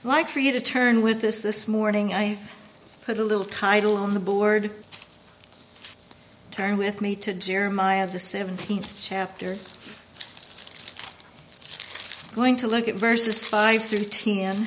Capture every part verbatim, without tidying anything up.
I'd like for you to turn with us this morning. I've put a little title on the board. Turn with me to Jeremiah, the seventeenth chapter. I'm going to look at verses five through ten.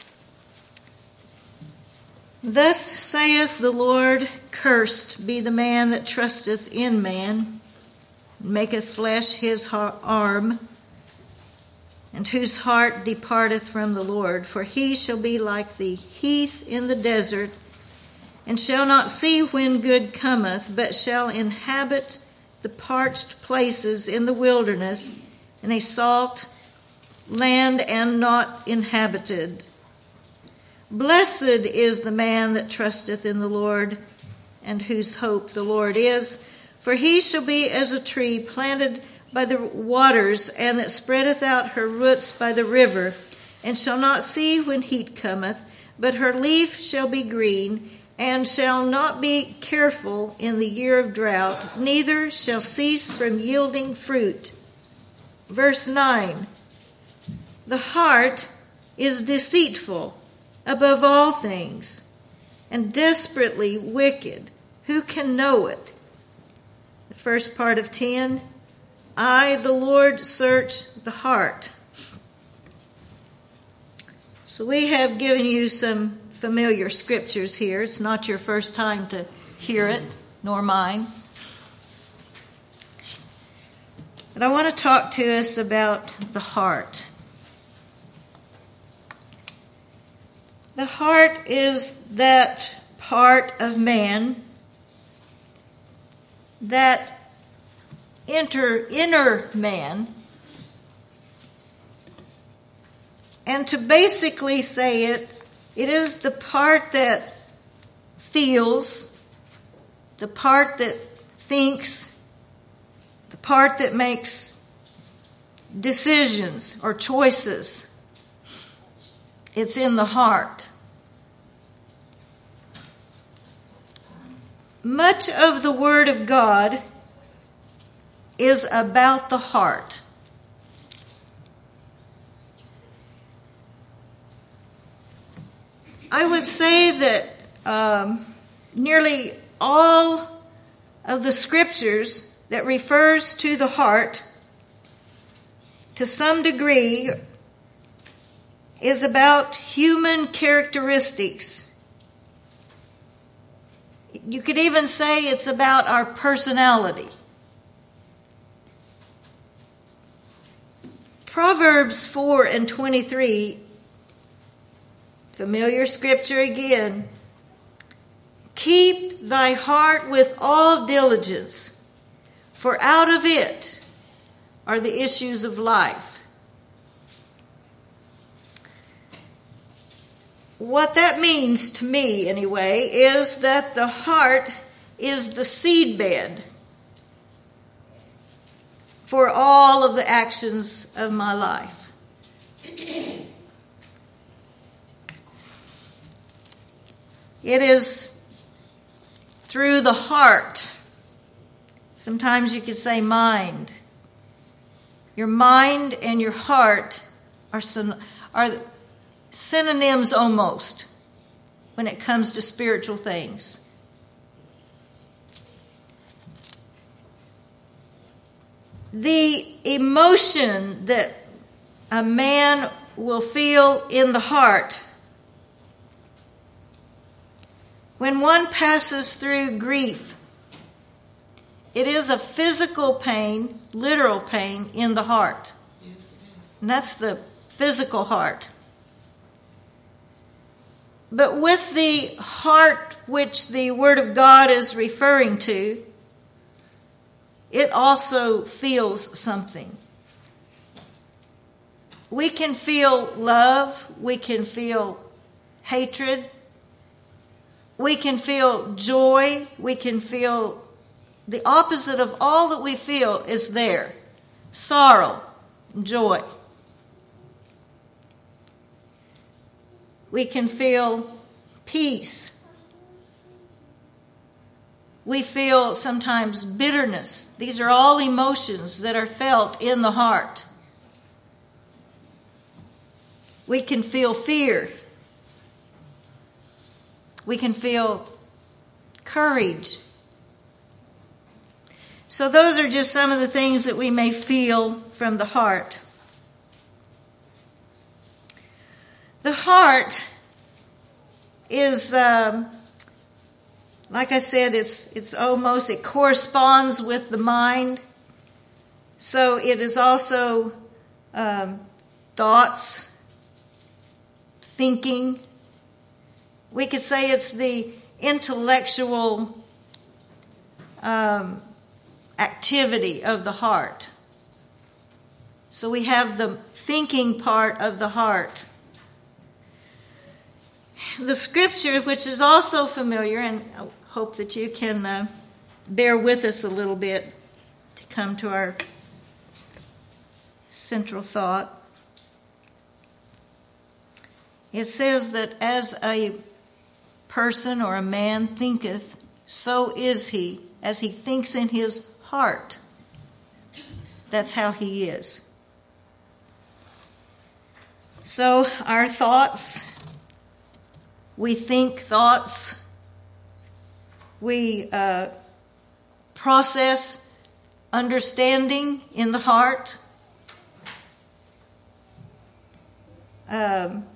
Thus saith the Lord, cursed be the man that trusteth in man, and maketh flesh his arm, and whose heart departeth from the Lord. For he shall be like the heath in the desert, and shall not see when good cometh, but shall inhabit the parched places in the wilderness, in a salt land and not inhabited. Blessed is the man that trusteth in the Lord, and whose hope the Lord is. For he shall be as a tree planted by the waters, and that spreadeth out her roots by the river, and shall not see when heat cometh, but her leaf shall be green, and shall not be careful in the year of drought, neither shall cease from yielding fruit. Verse nine, the heart is deceitful above all things, and desperately wicked. Who can know it? The first part of ten, I, the Lord, search the heart. So we have given you some familiar scriptures here. It's not your first time to hear it, nor mine. But I want to talk to us about the heart. The heart is that part of man that enter inner man, and to basically say it, it is the part that feels, the part that thinks, the part that makes decisions or choices. It's in the heart. Much of the Word of God is about the heart. I would say that um, nearly all of the scriptures that refers to the heart, to some degree, is about human characteristics. You could even say it's about our personality. Proverbs four and twenty-three, familiar scripture again. Keep thy heart with all diligence, for out of it are the issues of life. What that means to me, anyway, is that the heart is the seedbed for all of the actions of my life. It is through the heart. Sometimes you could say mind. Your mind and your heart are syn- are synonyms almost when it comes to spiritual things. The emotion that a man will feel in the heart when one passes through grief, it is a physical pain, literal pain in the heart. And that's the physical heart. But with the heart which the Word of God is referring to, it also feels something. We can feel love. We can feel hatred. We can feel joy. We can feel the opposite of all that we feel is there. Sorrow, joy. We can feel peace. We feel sometimes bitterness. These are all emotions that are felt in the heart. We can feel fear. We can feel courage. So those are just some of the things that we may feel from the heart. The heart is, um, like I said, it's it's almost, it corresponds with the mind. So it is also um, thoughts, thinking. We could say it's the intellectual um, activity of the heart. So we have the thinking part of the heart. The scripture, which is also familiar, and I hope that you can uh, bear with us a little bit to come to our central thought. It says that as a person or a man thinketh, so is he. As he thinks in his heart, that's how he is. So our thoughts, we think thoughts, we uh, process understanding in the heart. Um,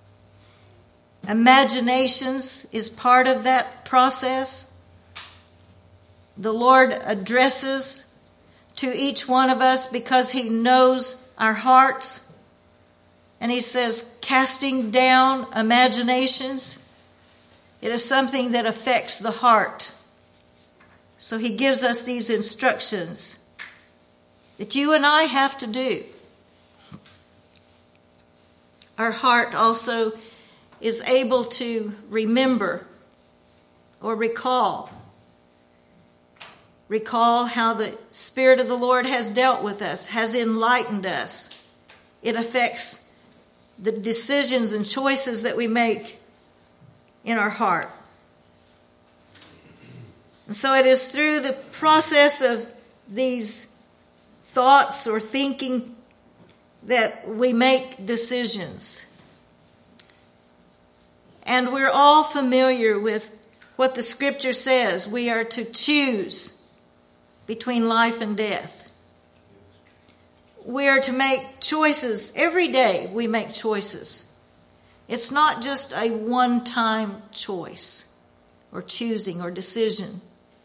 imaginations is part of that process. The Lord addresses to each one of us because he knows our hearts. And he says, casting down imaginations, it is something that affects the heart. So he gives us these instructions that you and I have to do. Our heart also is able to remember or recall. Recall how the Spirit of the Lord has dealt with us, has enlightened us. It affects the decisions and choices that we make in our heart. And so it is through the process of these thoughts or thinking that we make decisions. And we're all familiar with what the scripture says. We are to choose between life and death. We are to make choices. Every day we make choices. It's not just a one-time choice or choosing or decision.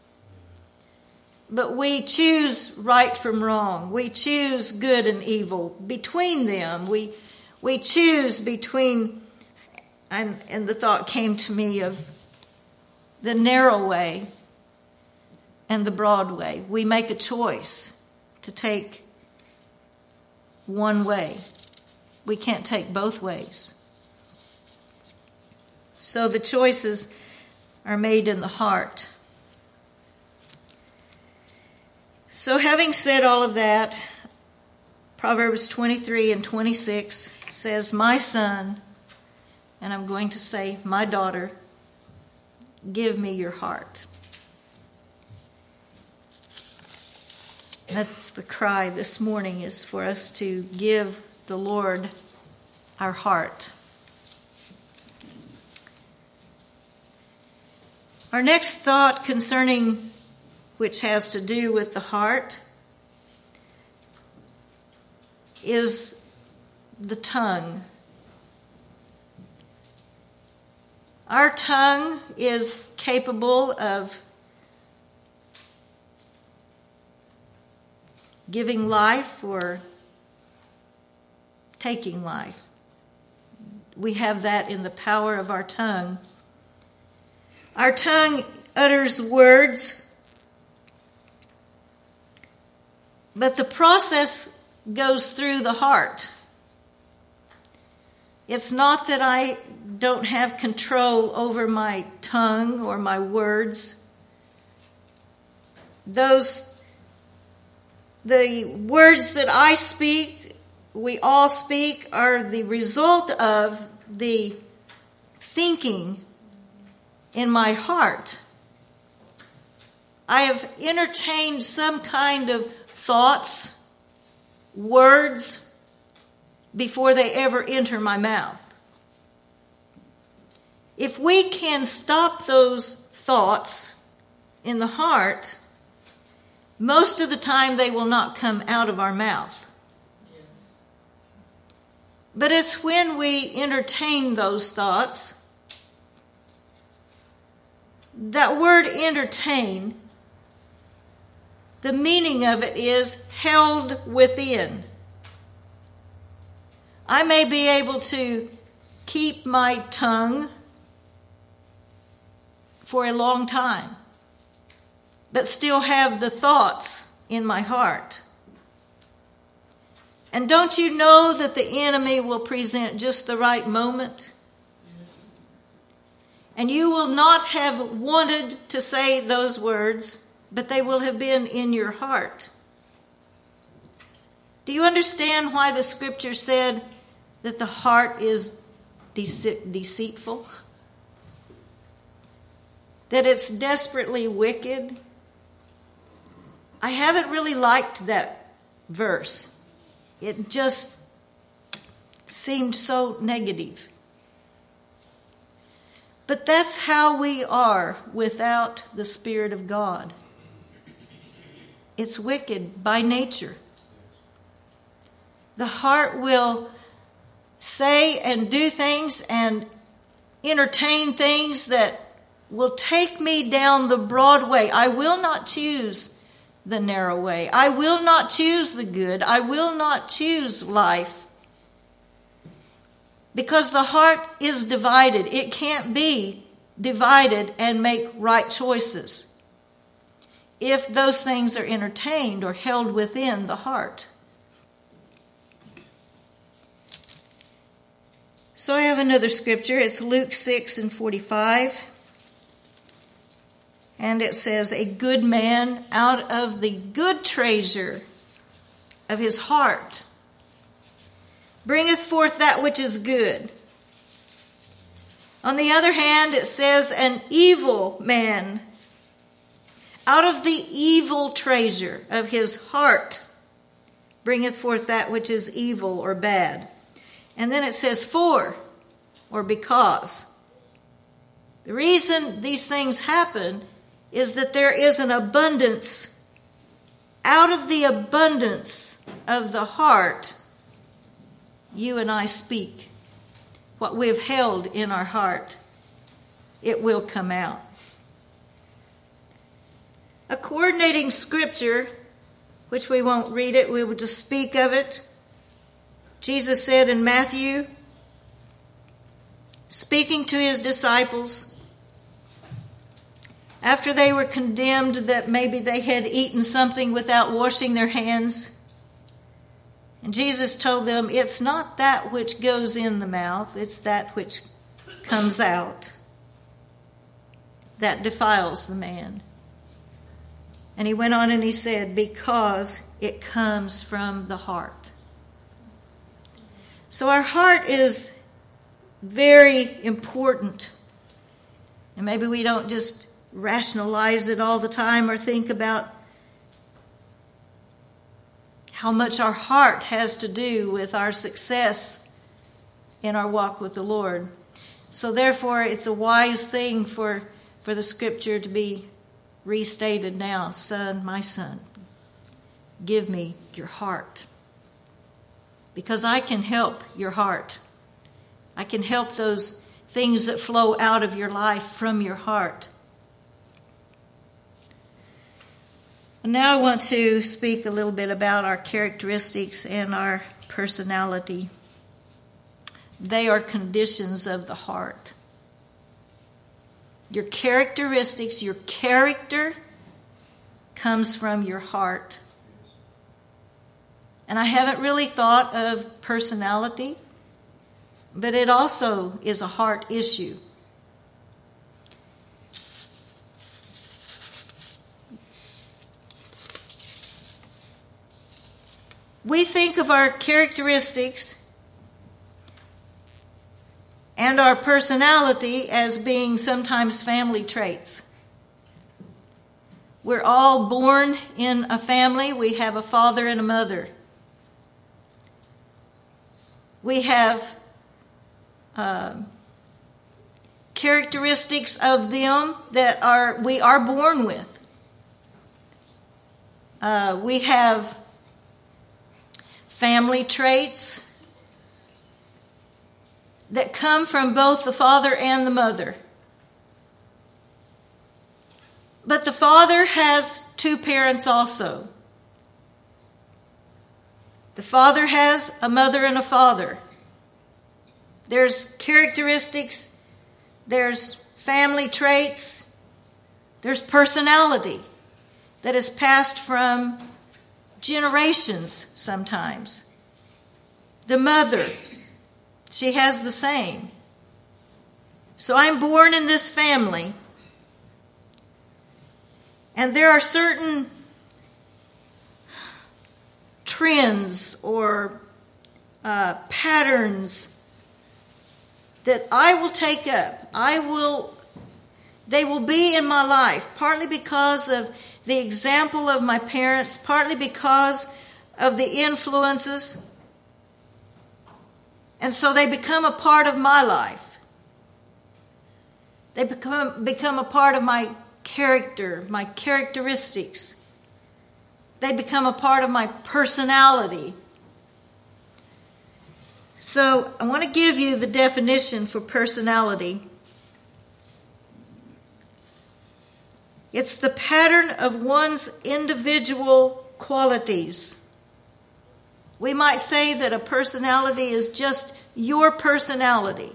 But we choose right from wrong. We choose good and evil. Between them, we we choose between, and, and the thought came to me of the narrow way and the broad way. We make a choice to take one way. We can't take both ways. So the choices are made in the heart. So having said all of that, Proverbs twenty-three and twenty-six says, my son, and I'm going to say, my daughter, give me your heart. That's the cry this morning, is for us to give the Lord our heart. Our next thought concerning, which has to do with the heart, is the tongue. Our tongue is capable of giving life or taking life. We have that in the power of our tongue. Our tongue utters words, but the process goes through the heart. It's not that I don't have control over my tongue or my words. Those, the words that I speak, we all speak, are the result of the thinking in my heart. I have entertained some kind of thoughts, words, before they ever enter my mouth. if we can stop those thoughts in the heart, most of the time they will not come out of our mouth. Yes. But it's when we entertain those thoughts. That word entertain, the meaning of it is held within. I may be able to keep my tongue for a long time, but still have the thoughts in my heart. And don't you know that the enemy will present just the right moment? Yes. And you will not have wanted to say those words, but they will have been in your heart. Do you understand why the scripture said that the heart is dece- deceitful? That it's desperately wicked? I haven't really liked that verse. It just seemed so negative. But that's how we are without the Spirit of God. It's wicked by nature. The heart will say and do things and entertain things that will take me down the broad way. I will not choose the narrow way. I will not choose the good. I will not choose life. Because the heart is divided. It can't be divided and make right choices if those things are entertained or held within the heart. So I have another scripture. It's Luke six and forty-five. And it says, a good man out of the good treasure of his heart bringeth forth that which is good. On the other hand, it says, an evil man out of the evil treasure of his heart bringeth forth that which is evil or bad. And then it says for, or because. The reason these things happen is that there is an abundance. Out of the abundance of the heart, you and I speak. What we've held in our heart, it will come out. A coordinating scripture, which we won't read it, we will just speak of it. Jesus said in Matthew, speaking to his disciples, after they were condemned that maybe they had eaten something without washing their hands, and Jesus told them, it's not that which goes in the mouth, it's that which comes out that defiles the man. And he went on and he said, because it comes from the heart. So our heart is very important. And maybe we don't just rationalize it all the time or think about how much our heart has to do with our success in our walk with the Lord. So therefore, it's a wise thing for, for the scripture to be restated now. Son, my son, give me your heart. Because I can help your heart. I can help those things that flow out of your life from your heart. And now I want to speak a little bit about our characteristics and our personality. They are conditions of the heart. Your characteristics, your character comes from your heart. And I haven't really thought of personality, but it also is a heart issue. We think of our characteristics and our personality as being sometimes family traits. We're all born in a family. We have a father and a mother. We have uh, characteristics of them that are we are born with. Uh, we have family traits that come from both the father and the mother. But the father has two parents also. The father has a mother and a father. There's characteristics, there's family traits, there's personality that is passed from generations sometimes. The mother, she has the same. So I'm born in this family, and there are certain trends or uh, patterns that I will take up. I will, they will be in my life, partly because of the example of my parents, partly because of the influences. And so they become a part of my life. They become, become a part of my character, my characteristics. They become a part of my personality. So I want to give you the definition for personality. It's the pattern of one's individual qualities. We might say that a personality is just your personality.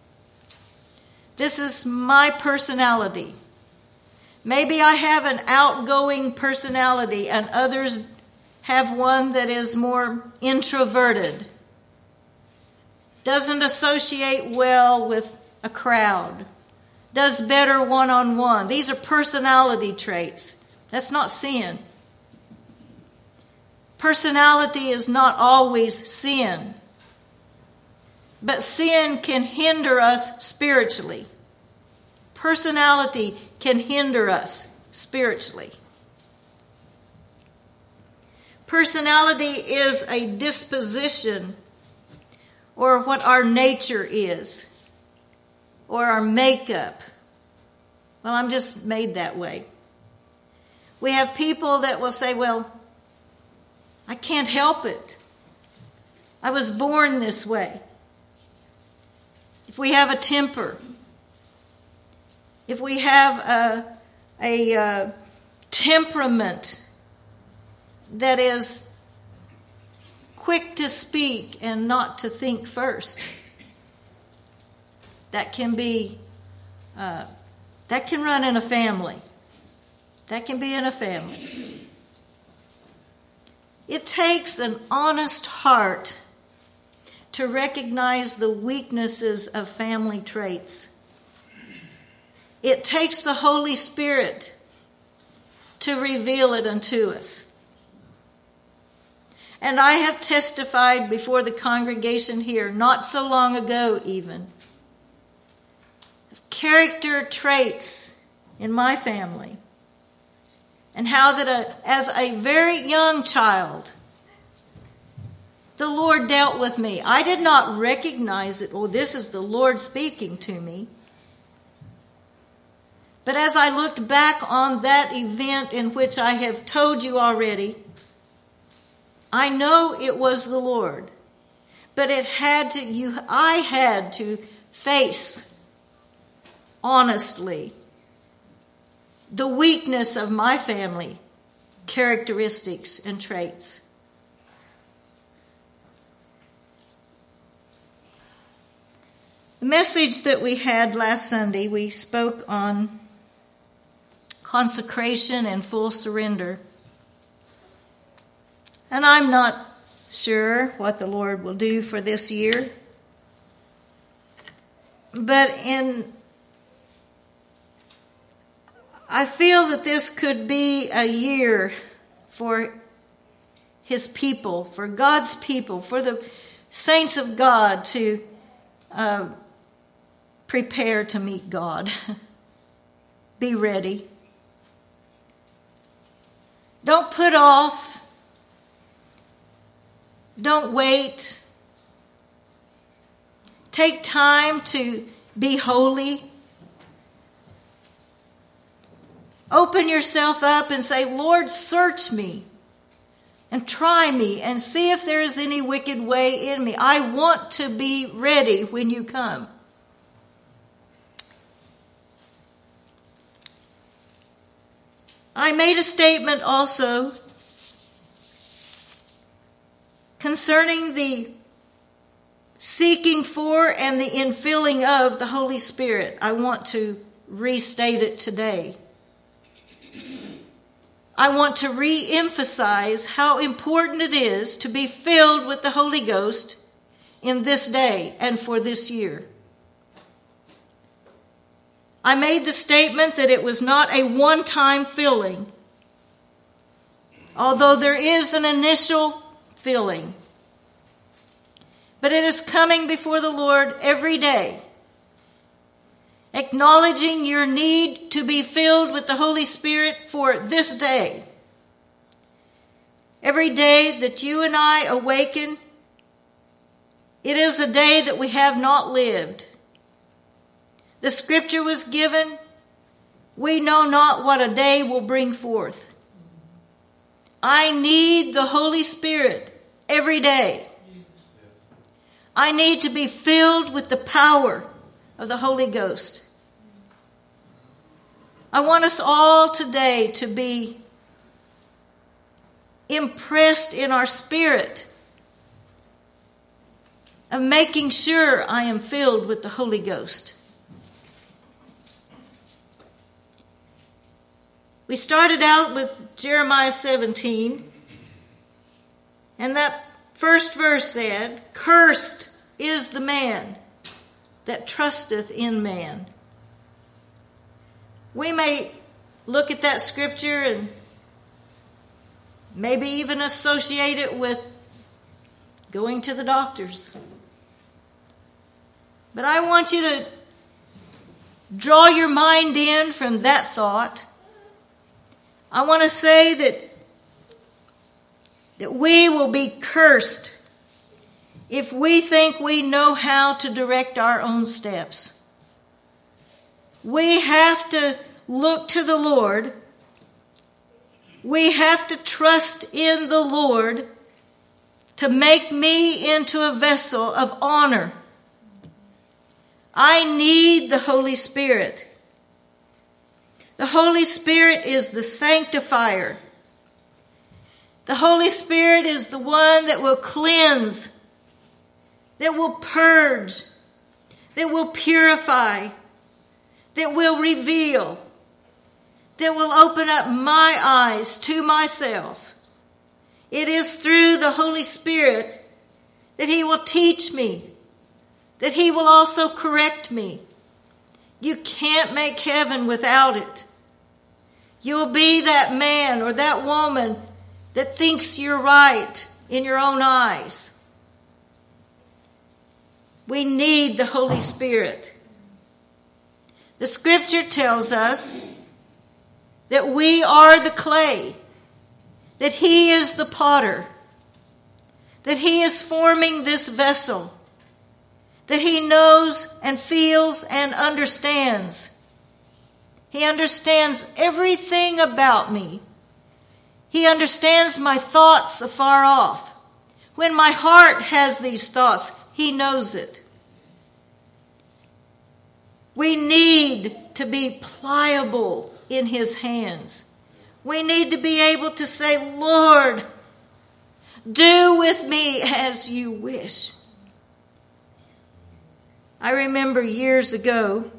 This is my personality. Maybe I have an outgoing personality and others have one that is more introverted. Doesn't associate well with a crowd. Does better one-on-one. These are personality traits. That's not sin. Personality is not always sin. But sin can hinder us spiritually. Personality can hinder us spiritually. Personality is a disposition, or what our nature is, or our makeup. Well, I'm just made that way. We have people that will say, well, I can't help it. I was born this way. If we have a temper, if we have a, a, a temperament that is quick to speak and not to think first, that can be, uh, that can run in a family. That can be in a family. It takes an honest heart to recognize the weaknesses of family traits. It takes the Holy Spirit to reveal it unto us. And I have testified before the congregation here, not so long ago even, of character traits in my family. And how that a, as a very young child, the Lord dealt with me. I did not recognize it. Oh, this is the Lord speaking to me. But as I looked back on that event in which I have told you already, I know it was the Lord. But it had to, you, I had to face honestly the weakness of my family characteristics and traits. The message that we had last Sunday, we spoke on consecration and full surrender. And I'm not sure what the Lord will do for this year. But in I feel that this could be a year for His people, for God's people, for the saints of God to uh, prepare to meet God. Be ready. Don't put off. Don't wait. Take time to be holy Open yourself up and say, Lord, search me and try me and see if there is any wicked way in me. I want to be ready when you come. I made a statement also concerning the seeking for and the infilling of the Holy Spirit. I want to restate it today. I want to re-emphasize how important it is to be filled with the Holy Ghost in this day and for this year. I made the statement that it was not a one-time filling, although there is an initial filling. But it is coming before the Lord every day, acknowledging your need to be filled with the Holy Spirit for this day. Every day that you and I awaken, it is a day that we have not lived. The scripture was given. We know not what a day will bring forth. I need the Holy Spirit every day. I need to be filled with the power of the Holy Ghost. I want us all today to be impressed in our spirit of making sure I am filled with the Holy Ghost. We started out with Jeremiah seventeen, and that first verse said, "Cursed is the man that trusteth in man." We may look at that scripture and maybe even associate it with going to the doctors. But I want you to draw your mind in from that thought. I want to say that, that we will be cursed if we think we know how to direct our own steps. We have to look to the Lord. We have to trust in the Lord to make me into a vessel of honor. I need the Holy Spirit. The Holy Spirit is the sanctifier. The Holy Spirit is the one that will cleanse, that will purge, that will purify, that will reveal, that will open up my eyes to myself. It is through the Holy Spirit that He will teach me, that He will also correct me. You can't make heaven without it. You'll be that man or that woman that thinks you're right in your own eyes. We need the Holy Spirit. The scripture tells us that we are the clay, that He is the potter, that He is forming this vessel, that He knows and feels and understands. He understands everything about me. He understands my thoughts afar off. When my heart has these thoughts, He knows it. We need to be pliable in His hands. We need to be able to say, Lord, do with me as you wish. I remember years ago,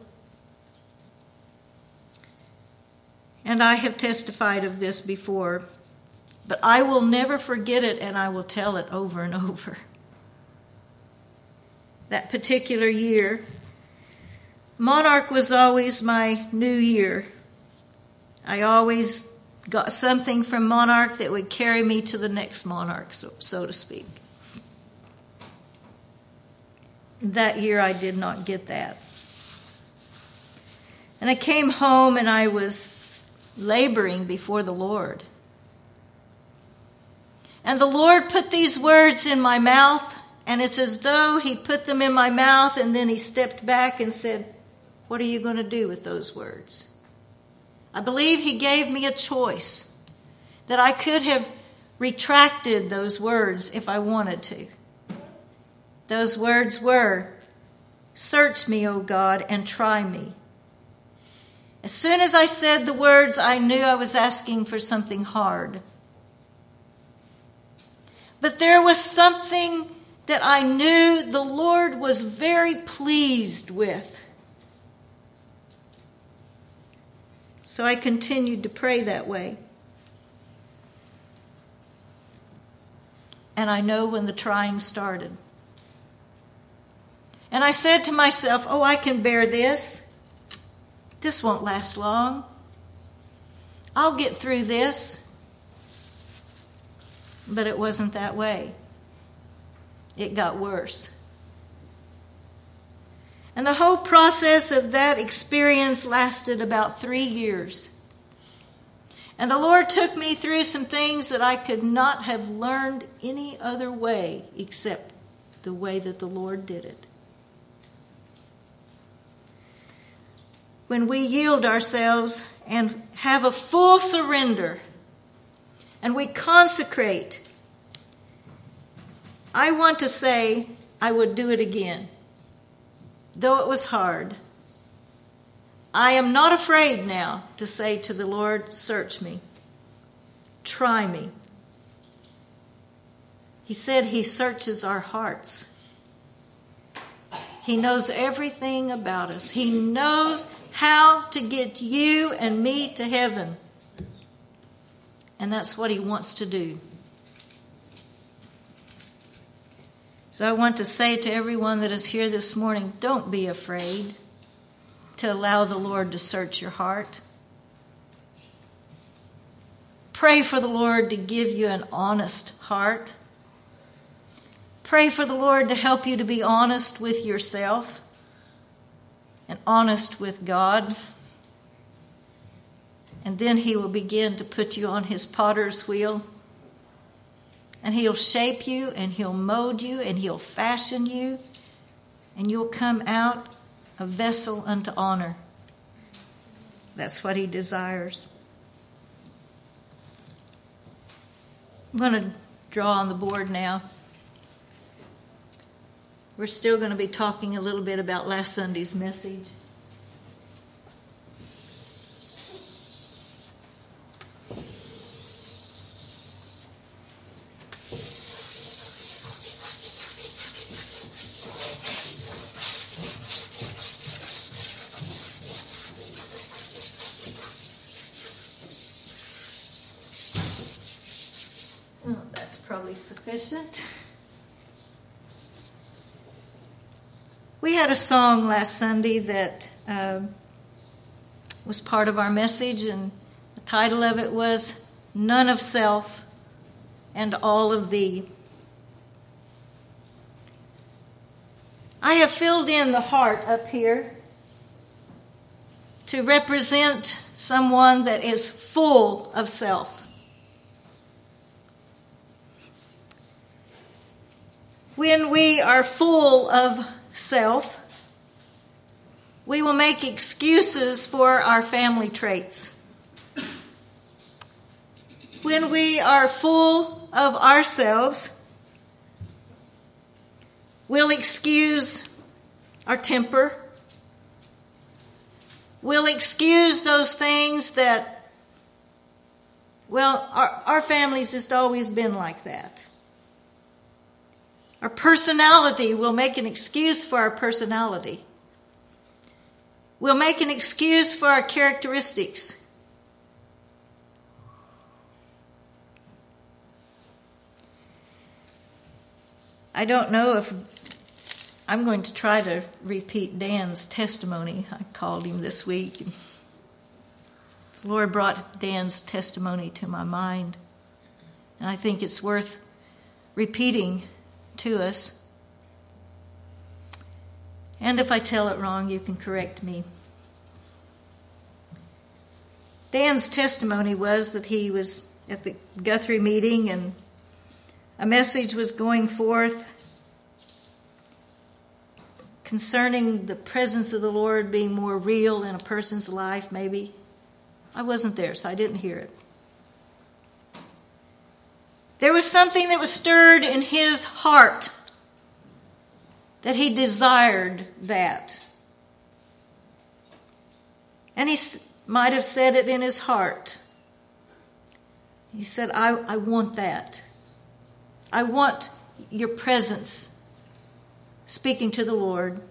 and I have testified of this before, but I will never forget it, and I will tell it over and over. That particular year, Monarch was always my new year. I always got something from Monarch that would carry me to the next Monarch, so, so to speak. That year I did not get that. And I came home and I was laboring before the Lord. And the Lord put these words in my mouth, and it's as though He put them in my mouth and then He stepped back and said, what are you going to do with those words? I believe he gave me a choice, that I could have retracted those words if I wanted to. Those words were, "Search me, O God, and try me." As soon as I said the words, I knew I was asking for something hard. But there was something that I knew the Lord was very pleased with. So I continued to pray that way. And I know when the trying started. And I said to myself, oh, I can bear this. This won't last long. I'll get through this. But it wasn't that way. It got worse. And the whole process of that experience lasted about three years. And the Lord took me through some things that I could not have learned any other way except the way that the Lord did it. When we yield ourselves and have a full surrender and we consecrate, I want to say I would do it again, though it was hard. I am not afraid now to say to the Lord, search me, try me. He said he searches our hearts. He knows everything about us. He knows how to get you and me to heaven. And that's what he wants to do. So I want to say to everyone that is here this morning, don't be afraid to allow the Lord to search your heart. Pray for the Lord to give you an honest heart. Pray for the Lord to help you to be honest with yourself and honest with God. And then he will begin to put you on his potter's wheel. And he'll shape you and he'll mold you and he'll fashion you. And you'll come out a vessel unto honor. That's what he desires. I'm going to draw on the board now. We're still going to be talking a little bit about last Sunday's message. Oh, that's probably sufficient. We had a song last Sunday that uh, was part of our message, and the title of it was None of Self and All of Thee. I have filled in the heart up here to represent someone that is full of self. When we are full of self, we will make excuses for our family traits. When we are full of ourselves, we'll excuse our temper. We'll excuse those things that, well, our, our family's just always been like that. Our personality, we'll make an excuse for our personality. We'll make an excuse for our characteristics. I don't know if I'm going to try to repeat Dan's testimony. I called him this week. The Lord brought Dan's testimony to my mind, and I think it's worth repeating to us. And if I tell it wrong, you can correct me. Dan's testimony was that he was at the Guthrie meeting and a message was going forth concerning the presence of the Lord being more real in a person's life, maybe. I wasn't there, so I didn't hear it. There was something that was stirred in his heart, that he desired that. And he might have said it in his heart. He said, I, I want that. I want your presence, speaking to the Lord.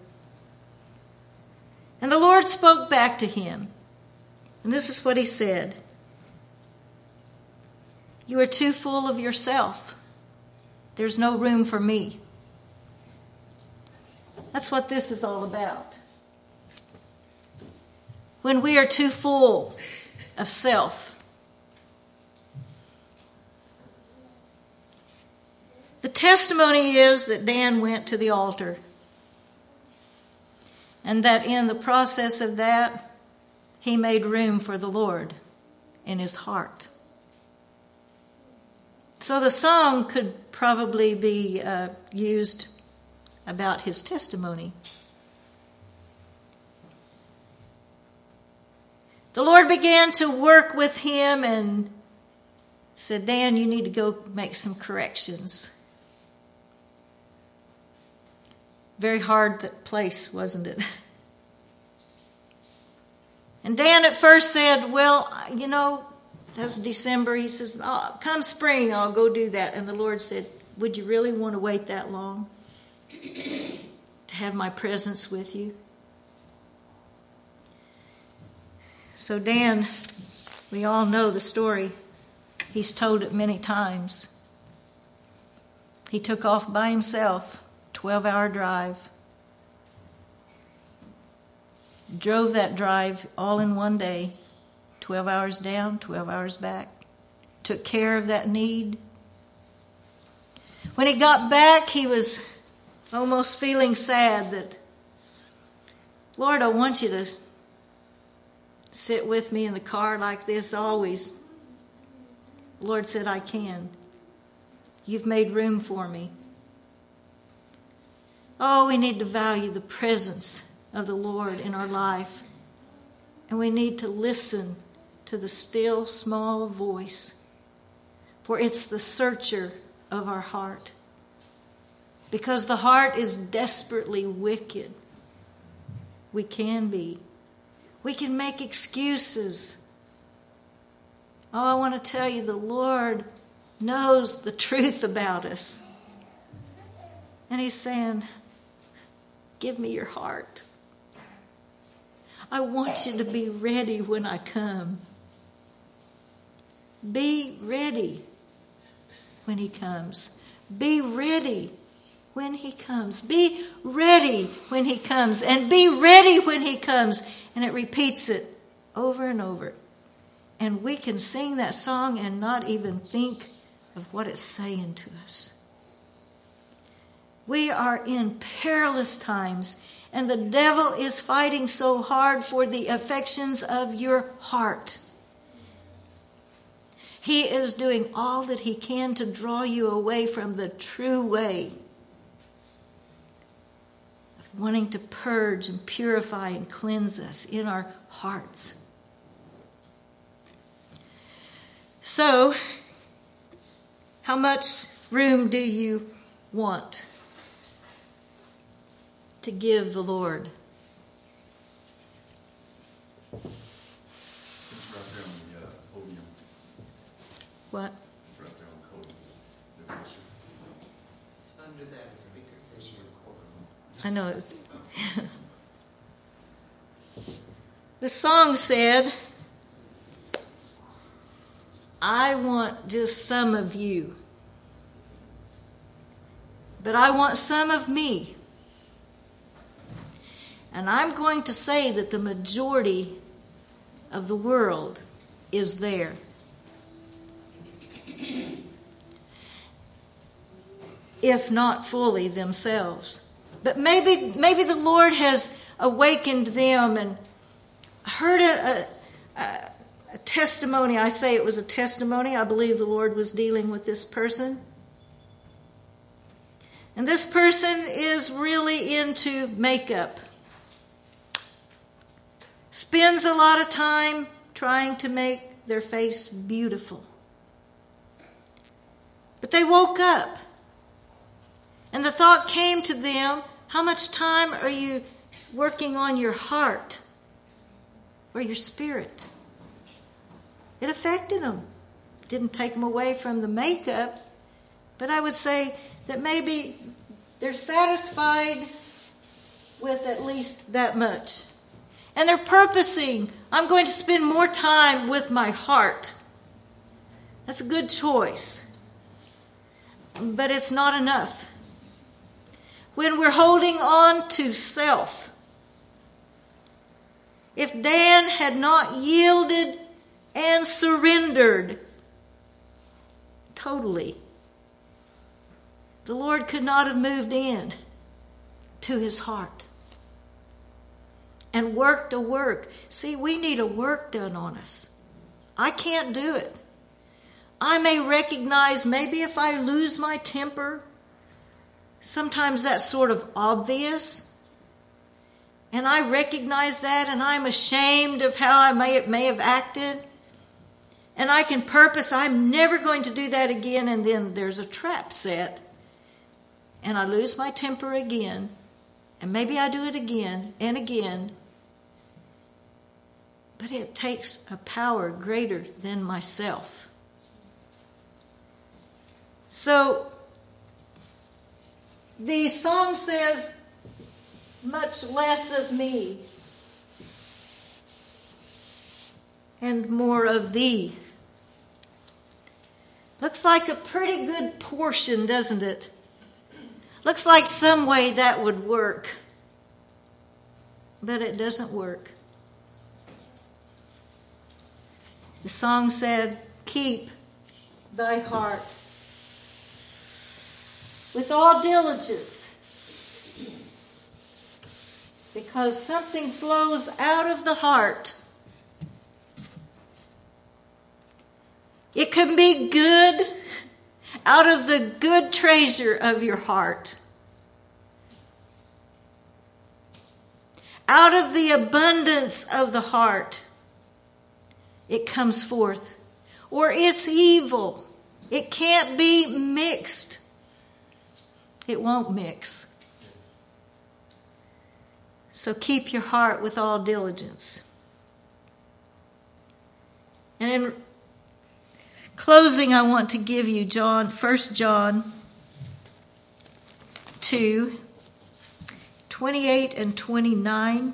And the Lord spoke back to him. And this is what he said. You are too full of yourself. There's no room for me. That's what this is all about. When we are too full of self. The testimony is that Dan went to the altar. And that in the process of that, he made room for the Lord in his heart. So the song could probably be uh, used about his testimony. The Lord began to work with him and said, Dan, you need to go make some corrections. Very hard place, wasn't it? And Dan at first said, well, you know, that's December. He says, oh, come spring, I'll go do that. And the Lord said, would you really want to wait that long to have my presence with you? So Dan, we all know the story. He's told it many times. He took off by himself, twelve-hour drive. Drove that drive all in one day. twelve hours down, twelve hours back. Took care of that need. When he got back, he was almost feeling sad that, Lord, I want you to sit with me in the car like this always. The Lord said, I can. You've made room for me. Oh, we need to value the presence of the Lord in our life. And we need to listen to the still small voice. For it's the searcher of our heart. Because the heart is desperately wicked. We can be. We can make excuses. Oh, I want to tell you, the Lord knows the truth about us. And he's saying, give me your heart. I want you to be ready when I come. Be ready when he comes. Be ready when he comes. Be ready when he comes. And be ready when he comes. And it repeats it over and over. And we can sing that song and not even think of what it's saying to us. We are in perilous times. And the devil is fighting so hard for the affections of your heart. He is doing all that he can to draw you away from the true way of wanting to purge and purify and cleanse us in our hearts. So, how much room do you want to give the Lord? It's right there on the uh, podium. What? It's right there on the podium. The picture. It's under that speaker thing you recorded. I know. The song said, I want just some of you, but I want some of me. And I'm going to say that the majority of the world is there. If not fully themselves. But maybe maybe the Lord has awakened them and heard a, a, a testimony. I say it was a testimony. I believe the Lord was dealing with this person. And this person is really into makeup. Spends a lot of time trying to make their face beautiful. But they woke up, and the thought came to them, how much time are you working on your heart or your spirit? It affected them. It didn't take them away from the makeup, but I would say that maybe they're satisfied with at least that much. And they're purposing, I'm going to spend more time with my heart. That's a good choice. But it's not enough. When we're holding on to self, if Dan had not yielded and surrendered totally, the Lord could not have moved in to his heart and worked a work. See, we need a work done on us. I can't do it. I may recognize, maybe if I lose my temper, sometimes that's sort of obvious. And I recognize that, and I'm ashamed of how I may, may have acted. And I can purpose, I'm never going to do that again, and then there's a trap set. And I lose my temper again. And maybe I do it again and again. But it takes a power greater than myself. So, the song says, much less of me and more of thee. Looks like a pretty good portion, doesn't it? Looks like some way that would work. But it doesn't work. The song said, keep thy heart with all diligence, because something flows out of the heart. It can be good out of the good treasure of your heart. Out of the abundance of the heart, it comes forth. Or it's evil. It can't be mixed. It won't mix. So keep your heart with all diligence. And in closing, I want to give you John, First John two, twenty-eight and twenty-nine.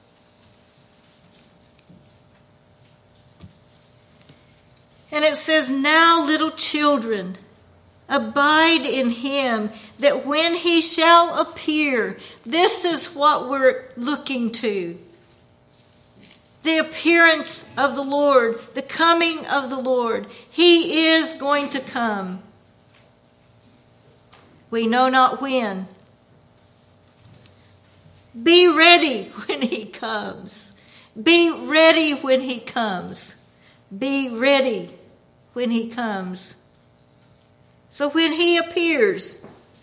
And it says, now little children, abide in him, that when he shall appear, this is what we're looking to. The appearance of the Lord, the coming of the Lord. He is going to come. We know not when. Be ready when he comes. Be ready when he comes. Be ready when he comes. So when he appears,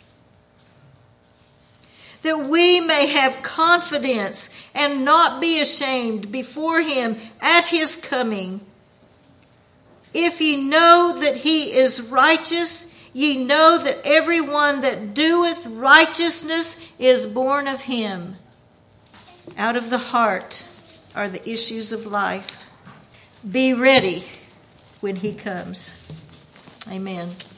that we may have confidence and not be ashamed before him at his coming. If ye know that he is righteous, ye know that everyone that doeth righteousness is born of him. Out of the heart are the issues of life. Be ready when he comes. Amen.